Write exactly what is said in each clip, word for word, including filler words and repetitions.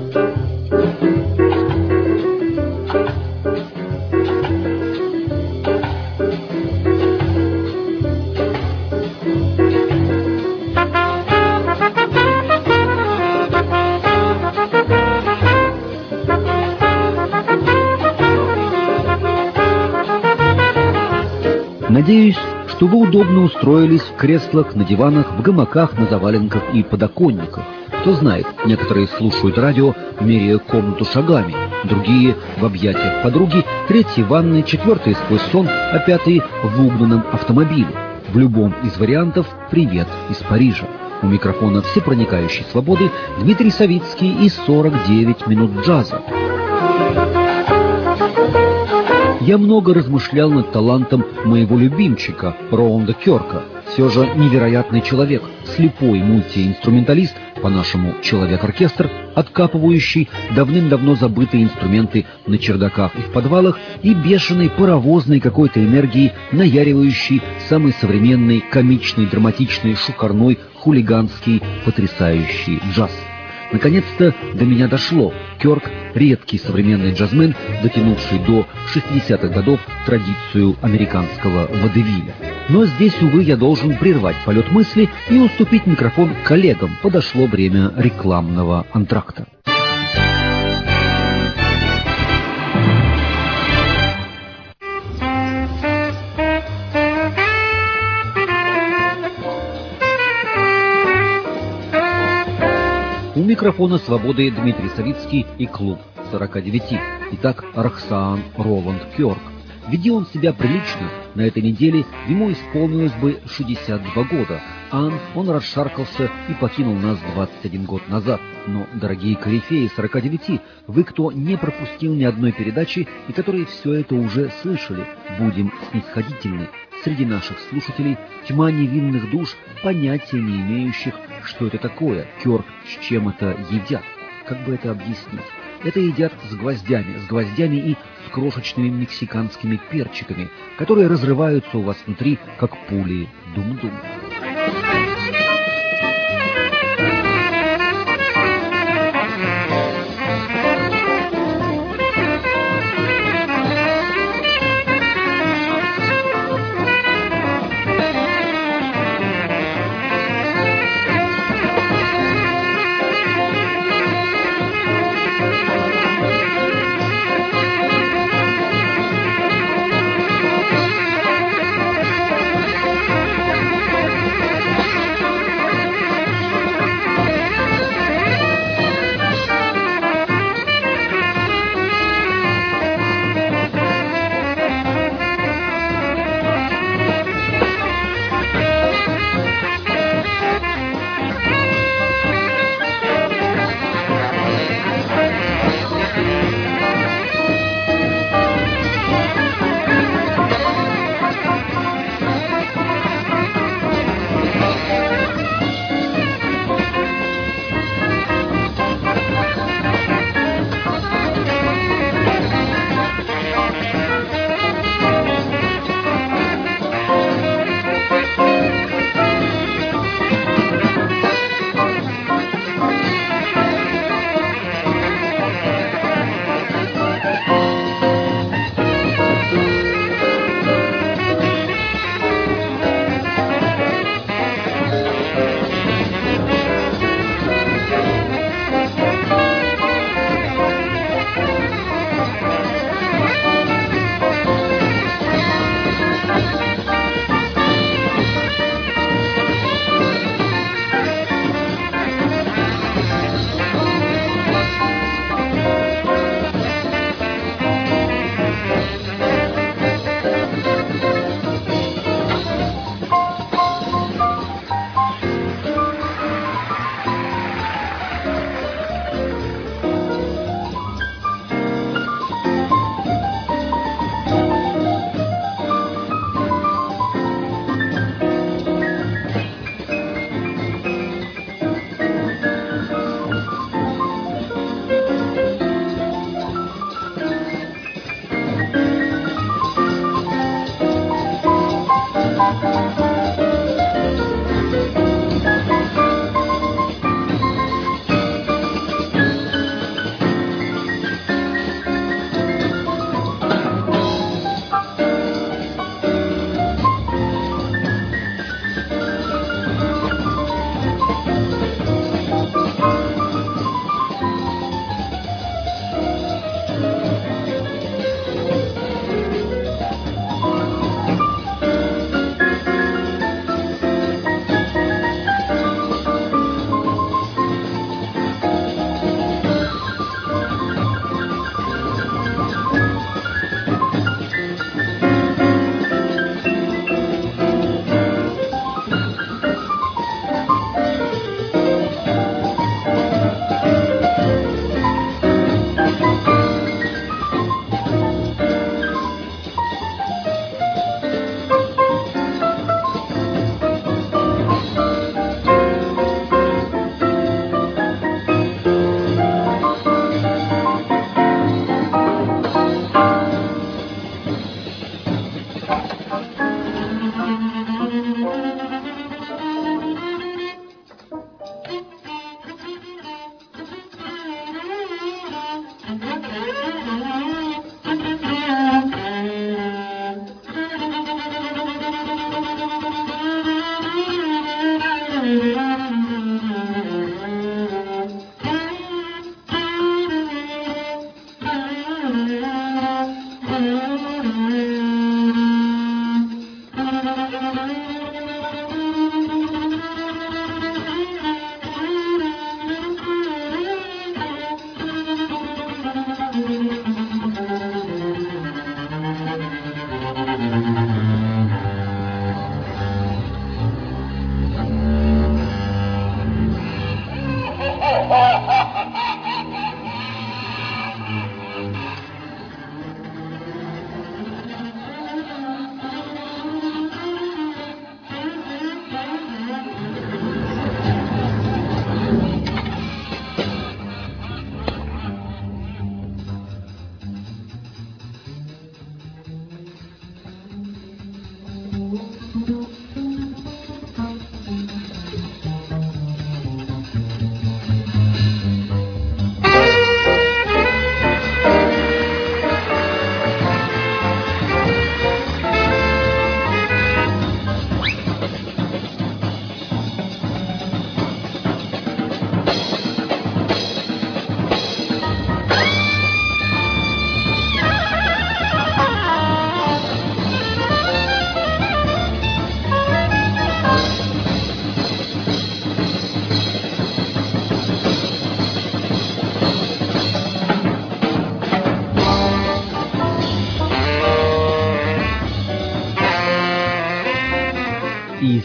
Надеюсь, что вы удобно устроились в креслах, на диванах, в гамаках, на заваленках и подоконниках. Кто знает, некоторые слушают радио, меряя комнату шагами, другие в объятиях подруги, третьи в ванной, четвертые сквозь сон, а пятые в угнанном автомобиле. В любом из вариантов привет из Парижа. У микрофона всепроникающей свободы Дмитрий Савицкий и сорок девять минут джаза. Я много размышлял над талантом моего любимчика, Роланда Кёрка. Все же невероятный человек, слепой мультиинструменталист, по-нашему человек-оркестр, откапывающий давным-давно забытые инструменты на чердаках и в подвалах, и бешеной паровозной какой-то энергией, наяривающий самый современный, комичный, драматичный, шухарной, хулиганский, потрясающий джаз. Наконец-то до меня дошло. Кёрк — редкий современный джазмен, дотянувший до шестидесятых годов традицию американского водевиля. Но здесь, увы, я должен прервать полет мысли и уступить микрофон коллегам. Подошло время рекламного антракта. У микрофона «Свободы» Дмитрий Савицкий и клуб сорока девяти. Итак, Роксан Роланд Кёрк. Веди он себя прилично, на этой неделе ему исполнилось бы шестьдесят два года, а он расшаркался и покинул нас двадцать один год назад. Но, дорогие корифеи сорока девяти, вы, кто не пропустил ни одной передачи и которые все это уже слышали, будем снисходительны. Среди наших слушателей тьма невинных душ, понятия не имеющих, что это такое, Кёрк, с чем это едят. Как бы это объяснить? Это едят с гвоздями, с гвоздями и с крошечными мексиканскими перчиками, которые разрываются у вас внутри, как пули дум-дум.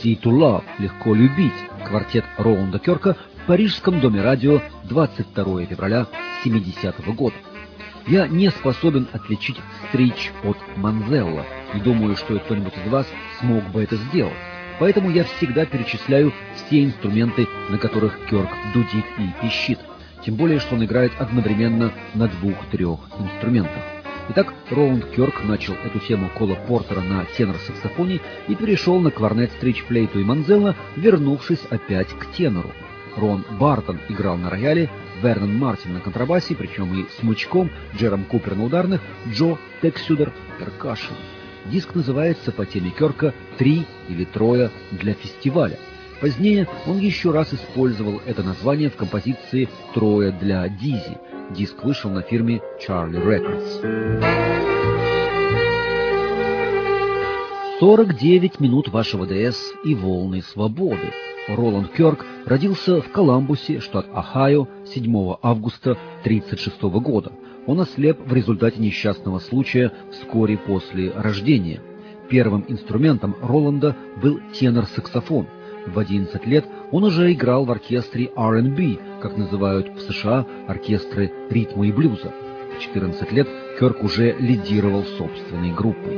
Easy to Love, легко любить, квартет Роланда Кёрка в Парижском доме радио двадцать второго февраля семидесятого года. Я не способен отличить стрич от манзелло, и думаю, что кто-нибудь из вас смог бы это сделать. Поэтому я всегда перечисляю все инструменты, на которых Кёрк дудит и пищит. Тем более, что он играет одновременно на двух-трех инструментах. Итак, Роланд Кёрк начал эту тему Кола Портера на тенор-саксофоне и перешел на кларнет, стрич-флейту и манзелло, вернувшись опять к тенору. Рон Бартон играл на рояле, Вернон Мартин на контрабасе, причем и смычком, Джером Купер на ударных, Джо Тексюдер перкашн. Диск называется по теме Кёрка «Три или трое для фестиваля». Позднее он еще раз использовал это название в композиции «Трое для Дизи». Диск вышел на фирме Charlie Records. сорок девять минут вашего ДС и волны свободы. Роланд Кёрк родился в Коламбусе, штат Ohio, седьмого августа тысяча девятьсот тридцать шестого года. Он ослеп в результате несчастного случая вскоре после рождения. Первым инструментом Роланда был тенор-саксофон. В одиннадцать лет он уже играл в оркестре ар энд би, как называют в США оркестры ритма и блюза. В четырнадцать лет Кёрк уже лидировал собственной группой.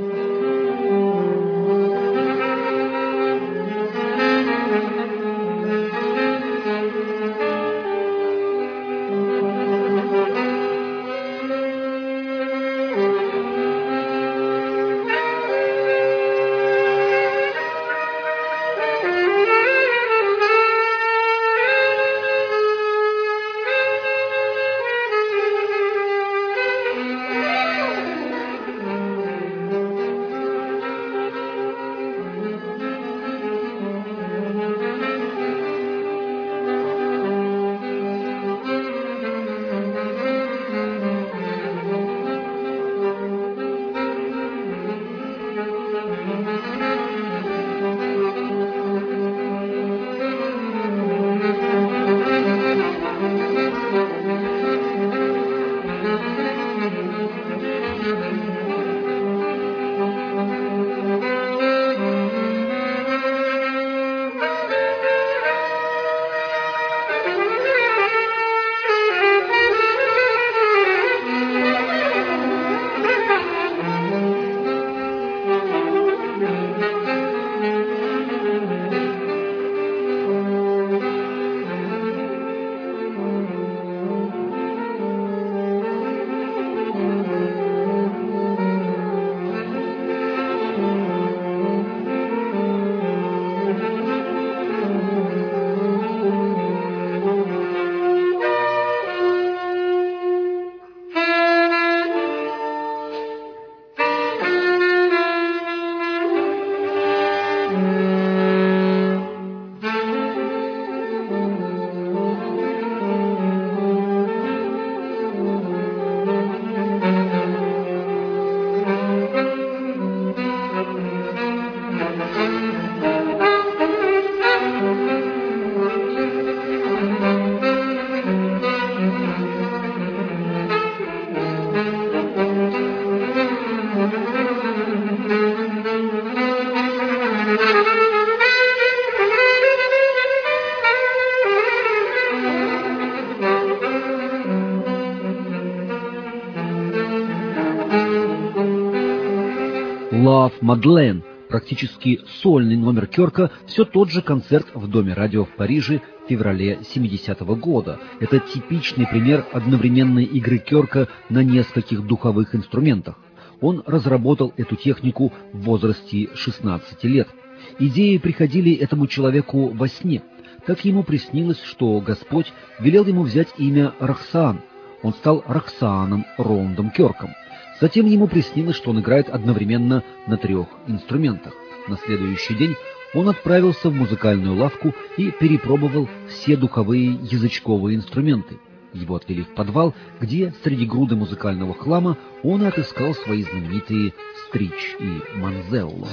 «Love Madeleine», практически сольный номер Кёрка, все тот же концерт в Доме радио в Париже в феврале семидесятого года. Это типичный пример одновременной игры Кёрка на нескольких духовых инструментах. Он разработал эту технику в возрасте шестнадцати лет. Идеи приходили этому человеку во сне. Так ему приснилось, что Господь велел ему взять имя Рахсаан. Он стал Рахсааном Роландом Кёрком. Затем ему приснилось, что он играет одновременно на трех инструментах. На следующий день он отправился в музыкальную лавку и перепробовал все духовые язычковые инструменты. Его отвели в подвал, где среди груды музыкального хлама он отыскал свои знаменитые стрич и манзелло.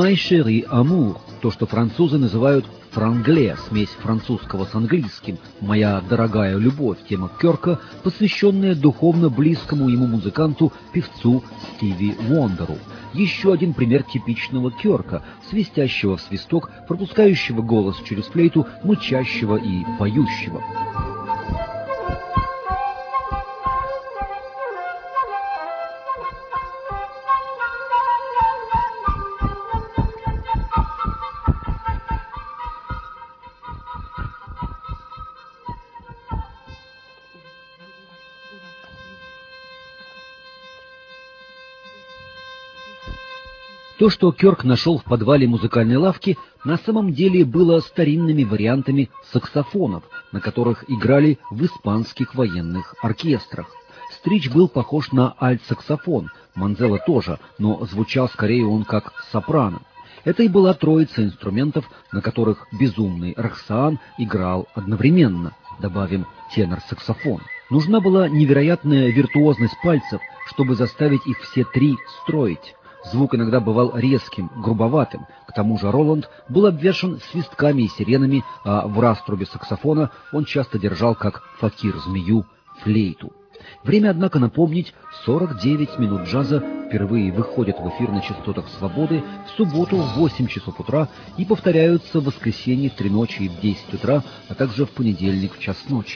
«My chérie amour», то, что французы называют «франгле», смесь французского с английским, «Моя дорогая любовь», тема Кёрка, посвященная духовно близкому ему музыканту, певцу Стиви Вондеру. Еще один пример типичного Кёрка, свистящего в свисток, пропускающего голос через флейту, мычащего и поющего. То, что Кёрк нашел в подвале музыкальной лавки, на самом деле было старинными вариантами саксофонов, на которых играли в испанских военных оркестрах. Стрич был похож на альт-саксофон, Манзелла тоже, но звучал скорее он как сопрано. Это и была троица инструментов, на которых безумный Роксоан играл одновременно, добавим тенор-саксофон. Нужна была невероятная виртуозность пальцев, чтобы заставить их все три строить. Звук иногда бывал резким, грубоватым, к тому же Роланд был обвешан свистками и сиренами, а в раструбе саксофона он часто держал, как факир змею, флейту. Время, однако, напомнить, сорок девять минут джаза впервые выходят в эфир на частотах «Свободы» в субботу в восемь часов утра и повторяются в воскресенье в три ночи и в десять утра, а также в понедельник в час ночи.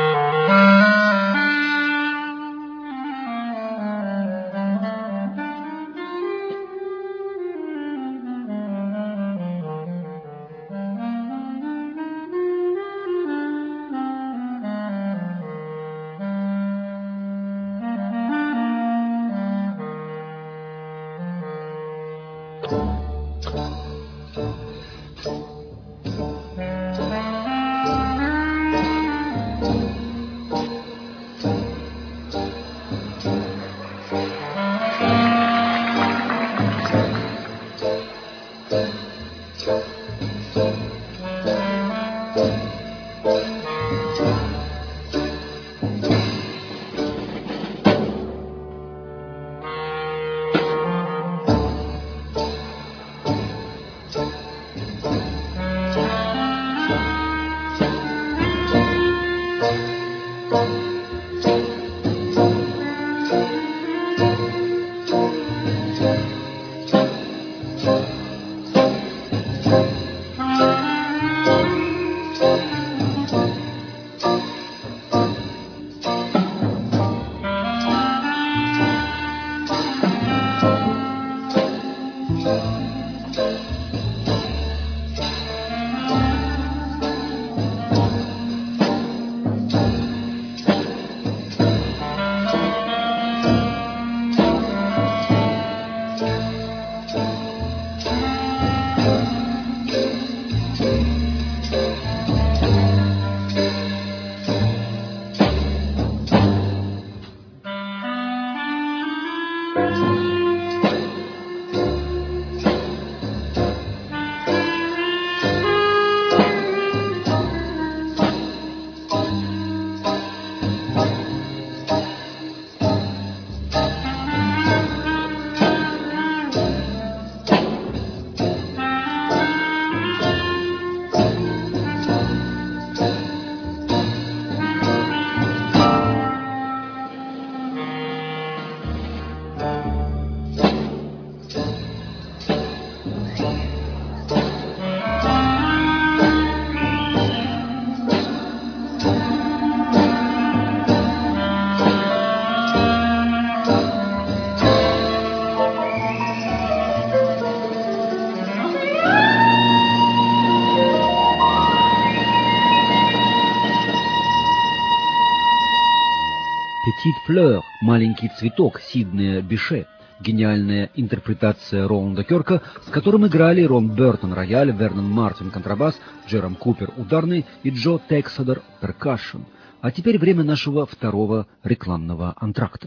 «Petite fleur» — «Маленький цветок» Сиднея Беше. Гениальная интерпретация Роланда Кёрка, с которым играли Рон Бертон рояль, Вернон Мартин контрабас, Джером Купер ударный и Джо Тексадер перкашн. А теперь время нашего второго рекламного антракта.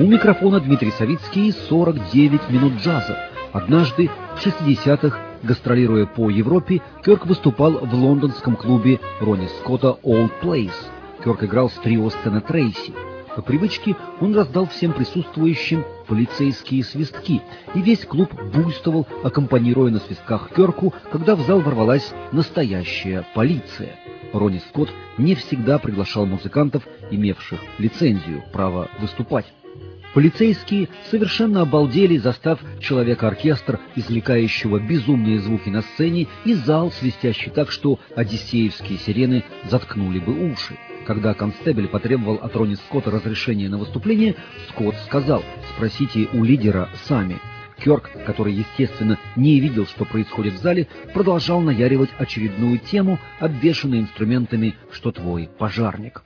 микрофона Дмитрий Савицкий, сорок девять минут джаза. Однажды в шестидесятых, гастролируя по Европе, Кёрк выступал в лондонском клубе Ронни Скотта Old Place. Кёрк играл с трио Стэна Трейси. По привычке он раздал всем присутствующим полицейские свистки, и весь клуб буйствовал, аккомпанируя на свистках Кёрку, когда в зал ворвалась настоящая полиция. Ронни Скотт не всегда приглашал музыкантов, имевших лицензию, право выступать. Полицейские совершенно обалдели, застав человека-оркестр, извлекающего безумные звуки на сцене, и зал, свистящий так, что одиссеевские сирены заткнули бы уши. Когда констебль потребовал от Ронни Скотта разрешения на выступление, Скотт сказал: «Спросите у лидера сами». Кёрк, который, естественно, не видел, что происходит в зале, продолжал наяривать очередную тему, обвешанную инструментами «Что твой пожарник».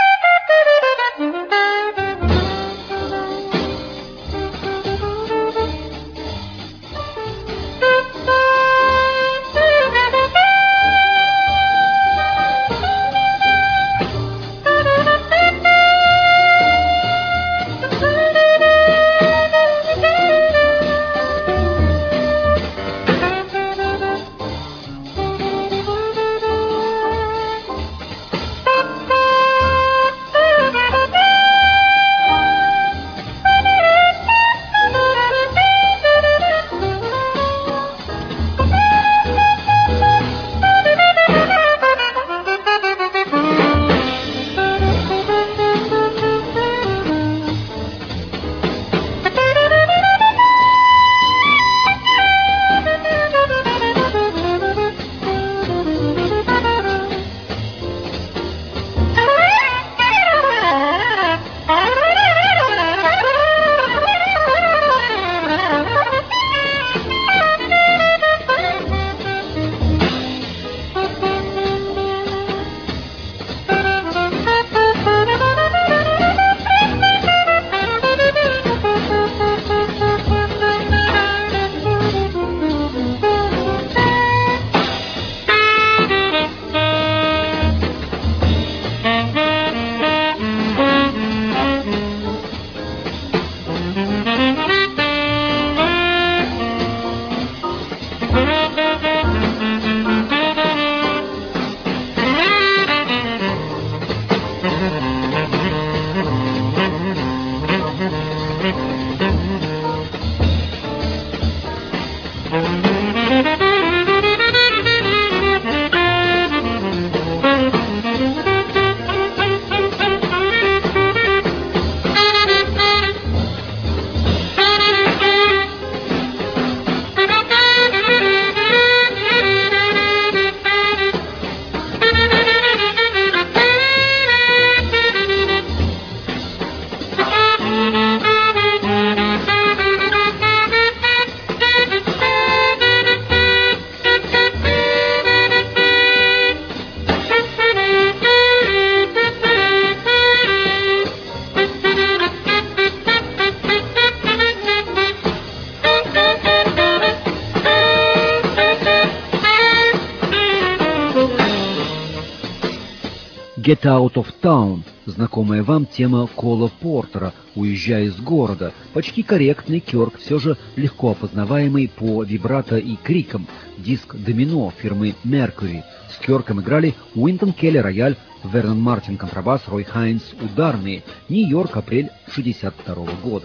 «Get Out of Town» — знакомая вам тема Кола Портера «Уезжая из города», почти корректный Кёрк, все же легко опознаваемый по вибрато и крикам. Диск «Домино» фирмы Mercury. С Кёрком играли Уинтон Келли рояль, Вернон Мартин контрабас, Рой Хайнс ударные. Нью-Йорк, апрель шестьдесят второго года.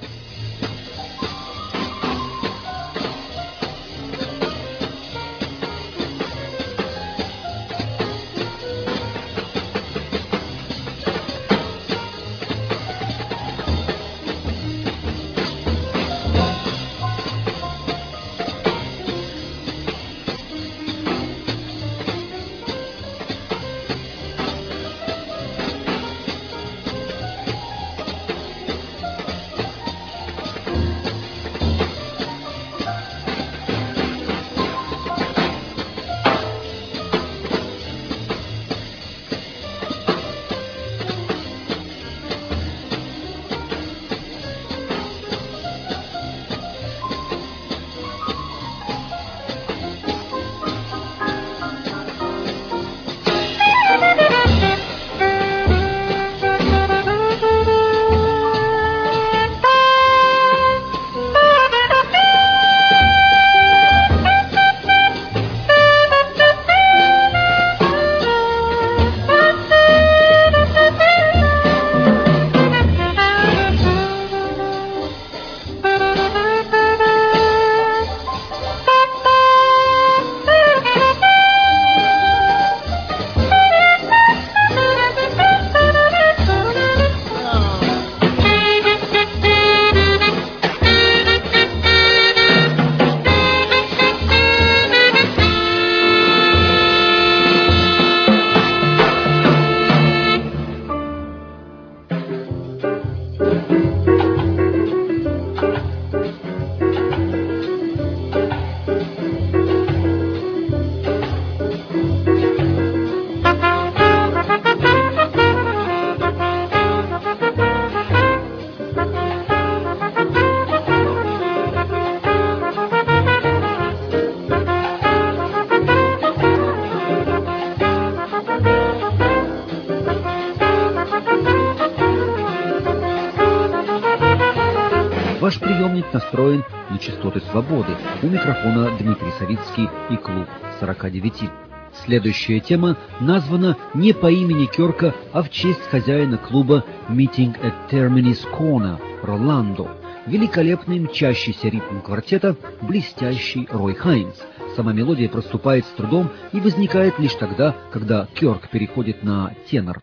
Ваш приемник настроен на частоты свободы. У микрофона Дмитрий Савицкий и клуб сорока девяти. Следующая тема названа не по имени Кёрка, а в честь хозяина клуба Meeting at Terminis Corner Роландо. Великолепный мчащийся ритм квартета, блестящий Рой Хайнс. Сама мелодия проступает с трудом и возникает лишь тогда, когда Кёрк переходит на тенор.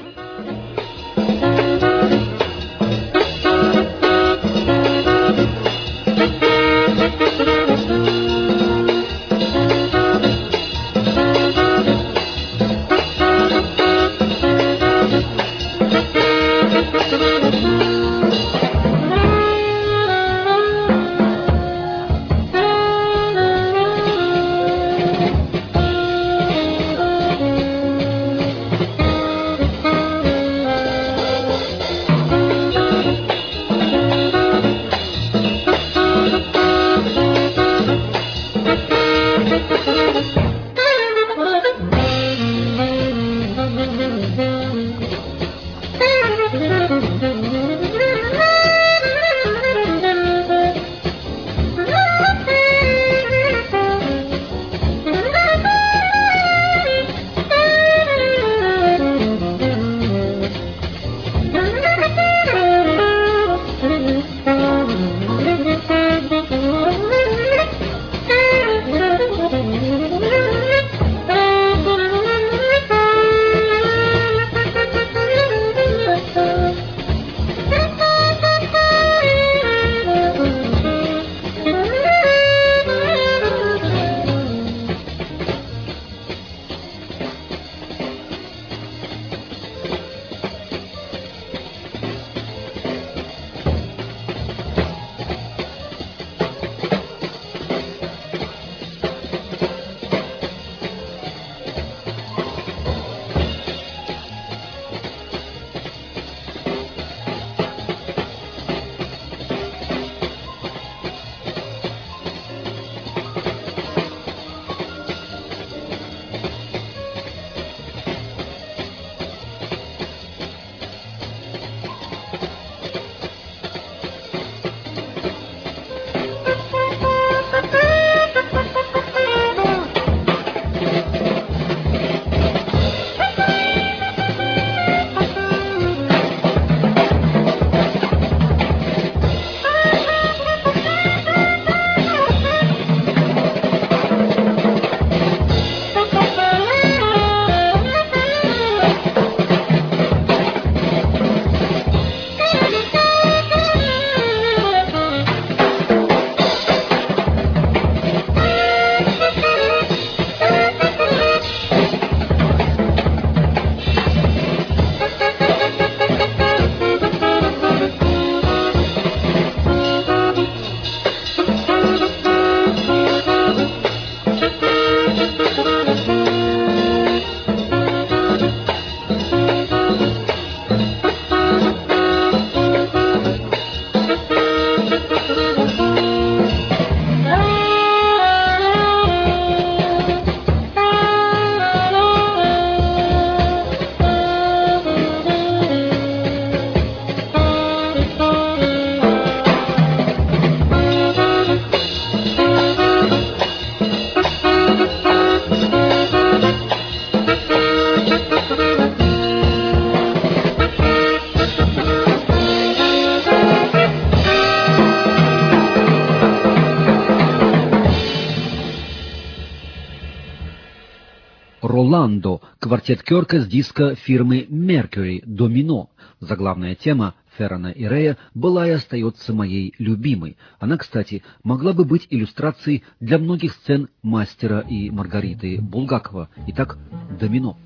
Роландо, квартет Кёрка с диска фирмы Mercury «Домино». Заглавная тема Феррана и Рея была и остается моей любимой. Она, кстати, могла бы быть иллюстрацией для многих сцен «Мастера и Маргариты» Булгакова. Итак, «Домино».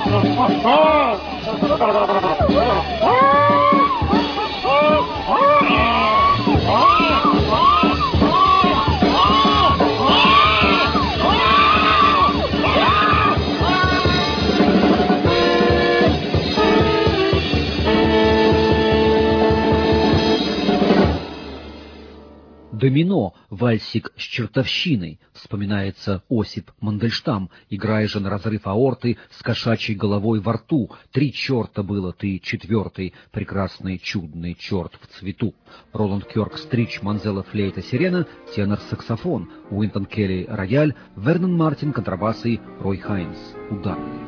«Домино» — вальсик с чертовщиной, вспоминается Осип Мандельштам, играя же на разрыв аорты с кошачьей головой во рту. «Три черта было, ты четвертый, прекрасный чудный черт в цвету». Роланд Кёрк — стрич, Манзелла — флейта, сирена, тенор — саксофон, Уинтон Келли — рояль, Вернон Мартин — контрабасы, Рой Хайнс — ударный.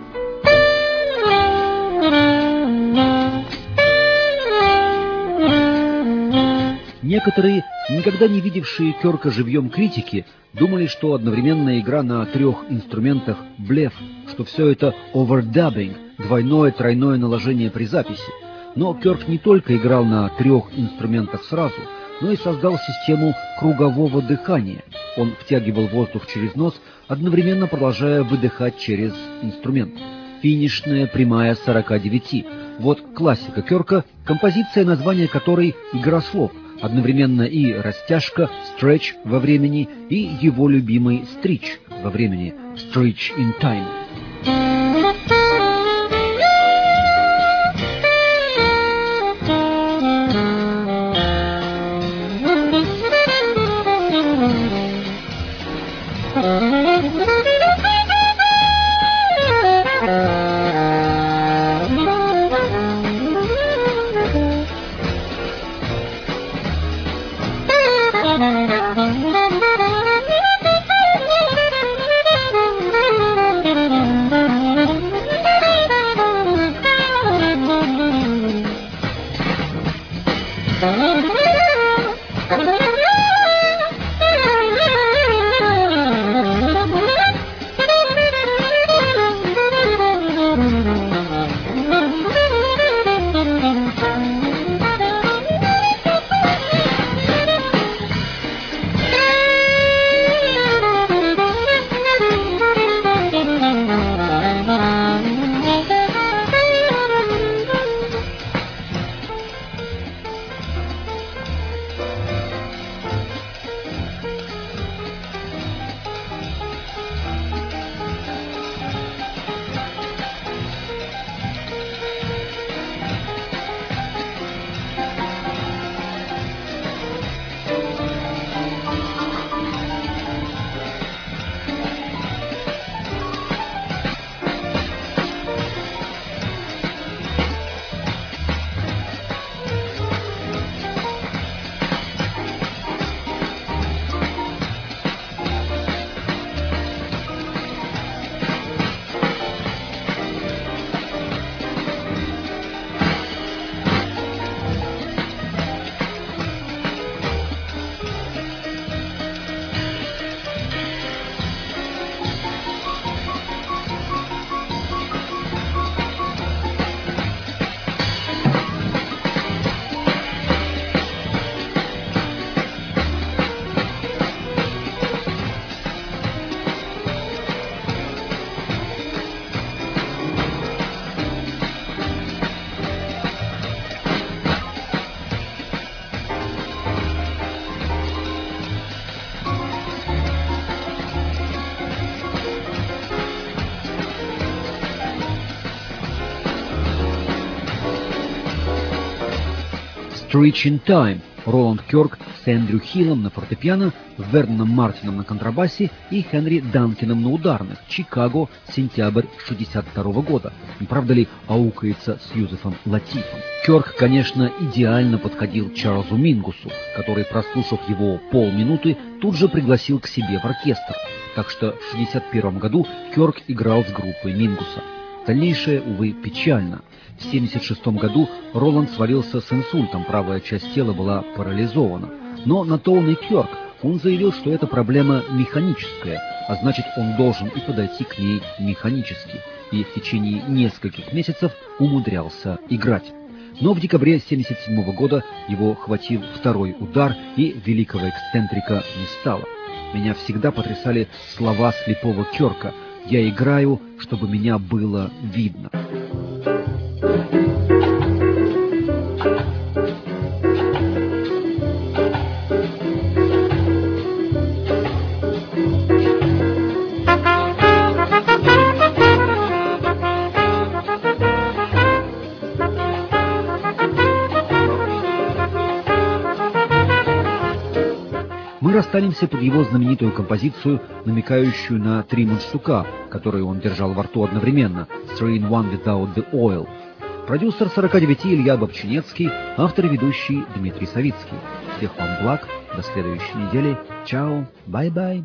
Некоторые, никогда не видевшие Кёрка живьем критики, думали, что одновременная игра на трех инструментах — блеф, что все это овердаббинг, двойное-тройное наложение при записи. Но Кёрк не только играл на трех инструментах сразу, но и создал систему кругового дыхания. Он втягивал воздух через нос, одновременно продолжая выдыхать через инструмент. Финишная прямая сорока девяти. Вот классика Кёрка, композиция, название которой «Игра слов». Одновременно и растяжка, stretch во времени, и его любимый стрич во времени, stretch in time. Stretch in Time. Роланд Кёрк с Эндрю Хиллом на фортепиано, Верноном Мартином на контрабасе и Хенри Данкином на ударных. Чикаго, сентябрь шестьдесят второго года. Не правда ли аукается с Юзефом Латифом? Кёрк, конечно, идеально подходил Чарльзу Мингусу, который, прослушав его полминуты, тут же пригласил к себе в оркестр. Так что в шестьдесят первом году Кёрк играл с группой Мингуса. Дальнейшее, увы, печально. В семьдесят шестом году Роланд свалился с инсультом, правая часть тела была парализована. Но на то он и Кёрк. Он заявил, что эта проблема механическая, а значит, он должен и подойти к ней механически. И в течение нескольких месяцев умудрялся играть. Но в декабре семьдесят седьмого года его хватил второй удар, и великого эксцентрика не стало. Меня всегда потрясали слова слепого Кёрка. Я играю, чтобы меня было видно. Мы расстанемся под его знаменитую композицию, намекающую на три мундштука, которые он держал во рту одновременно, «Three in one without the oil». Продюсер сорока девяти Илья Бобчинецкий, автор и ведущий Дмитрий Савицкий. Всех вам благ, до следующей недели. Чао, бай-бай.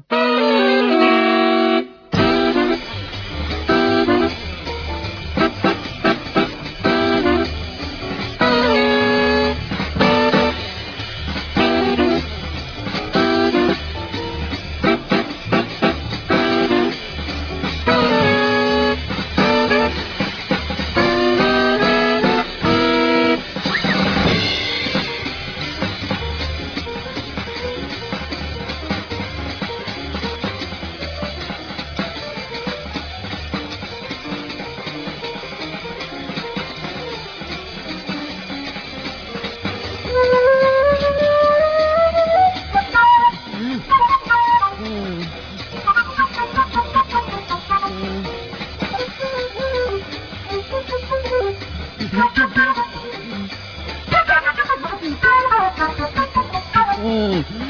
Mm.